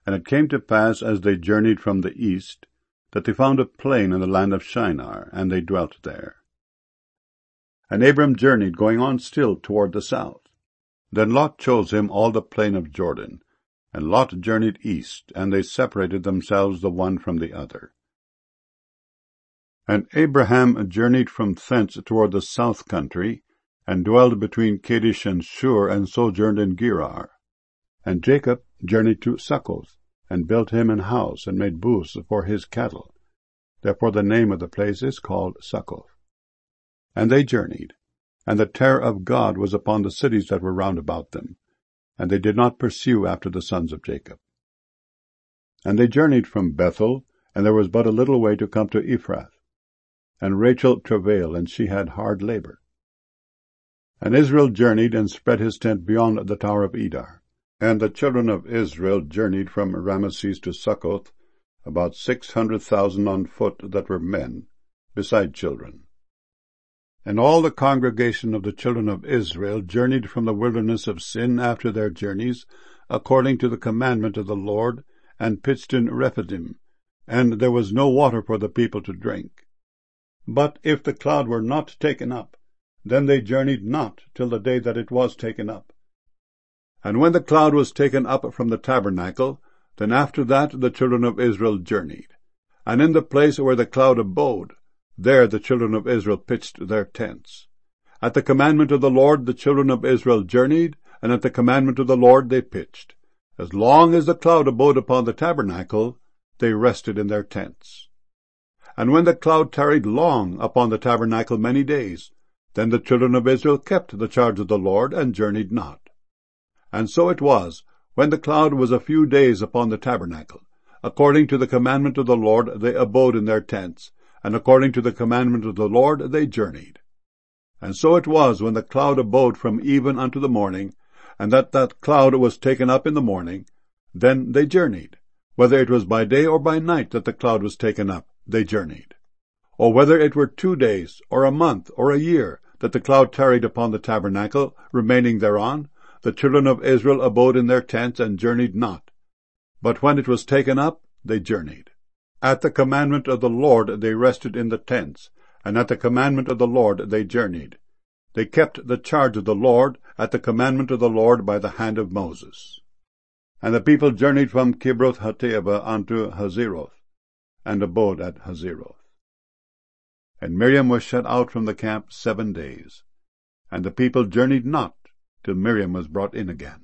And it came to pass, as they journeyed from the east, that they found a plain in the land of Shinar, and they dwelt there. And Abram journeyed, going on still toward the south. Then Lot chose him all the plain of Jordan, and Lot journeyed east, and they separated themselves the one from the other. And Abraham journeyed from thence toward the south country, and dwelled between Kadesh and Shur, and sojourned in Gerar. And Jacob journeyed to Succoth, and built him an house, and made booths for his cattle. Therefore the name of the place is called Succoth. And they journeyed, and the terror of God was upon the cities that were round about them, and they did not pursue after the sons of Jacob. And they journeyed from Bethel, and there was but a little way to come to Ephrath. And Rachel travailed, and she had hard labor. And Israel journeyed, and spread his tent beyond the tower of Edar. And the children of Israel journeyed from Rameses to Succoth, about 600,000 on foot that were men, beside children. And all the congregation of the children of Israel journeyed from the wilderness of Sin after their journeys, according to the commandment of the Lord, and pitched in Rephidim, and there was no water for the people to drink. But if the cloud were not taken up, then they journeyed not till the day that it was taken up. And when the cloud was taken up from the tabernacle, then after that the children of Israel journeyed. And in the place where the cloud abode, there the children of Israel pitched their tents. At the commandment of the Lord the children of Israel journeyed, and at the commandment of the Lord they pitched. As long as the cloud abode upon the tabernacle, they rested in their tents. And when the cloud tarried long upon the tabernacle many days, then the children of Israel kept the charge of the Lord, and journeyed not. And so it was, when the cloud was a few days upon the tabernacle, according to the commandment of the Lord they abode in their tents, and according to the commandment of the Lord they journeyed. And so it was, when the cloud abode from even unto the morning, and that cloud was taken up in the morning, then they journeyed. Whether it was by day or by night that the cloud was taken up, they journeyed. Or whether it were 2 days, or a month, or a year, that the cloud tarried upon the tabernacle, remaining thereon, the children of Israel abode in their tents, and journeyed not. But when it was taken up, they journeyed. At the commandment of the Lord they rested in the tents, and at the commandment of the Lord they journeyed. They kept the charge of the Lord at the commandment of the Lord by the hand of Moses. And the people journeyed from Kibroth Hattaavah unto Hazeroth, and abode at Hazeroth. And Miriam was shut out from the camp 7 days, and the people journeyed not till Miriam was brought in again.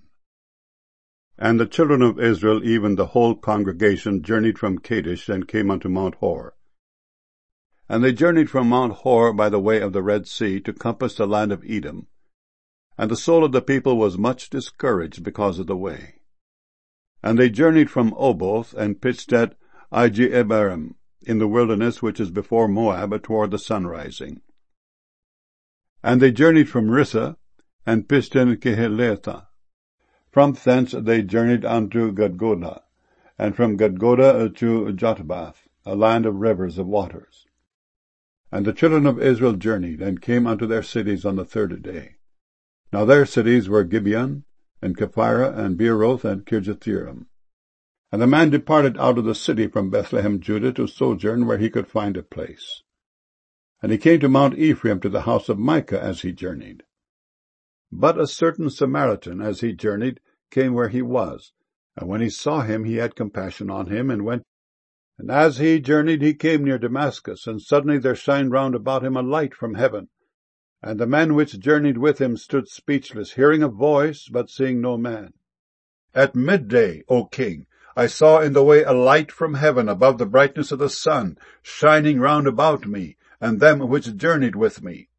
And the children of Israel, even the whole congregation, journeyed from Kadesh, and came unto Mount Hor. And they journeyed from Mount Hor by the way of the Red Sea, to compass the land of Edom. And the soul of the people was much discouraged because of the way. And they journeyed from Oboth, and pitched at Ijeabarim, in the wilderness which is before Moab, toward the sunrising. And they journeyed from Rissah, and pitched in Kehelatha. From thence they journeyed unto Gudgodah, and from Gudgodah to Jotbath, a land of rivers of waters. And the children of Israel journeyed, and came unto their cities on the 3rd day. Now their cities were Gibeon, and Kephirah, and Beeroth, and Kirjathjearim. And the man departed out of the city from Bethlehem, Judah, to sojourn where he could find a place. And he came to Mount Ephraim, to the house of Micah, as he journeyed. But a certain Samaritan, as he journeyed, came where he was, and when he saw him, he had compassion on him, and went. And as he journeyed, he came near Damascus, and suddenly there shined round about him a light from heaven. And the men which journeyed with him stood speechless, hearing a voice, but seeing no man. At midday, O king, I saw in the way a light from heaven, above the brightness of the sun, shining round about me, and them which journeyed with me.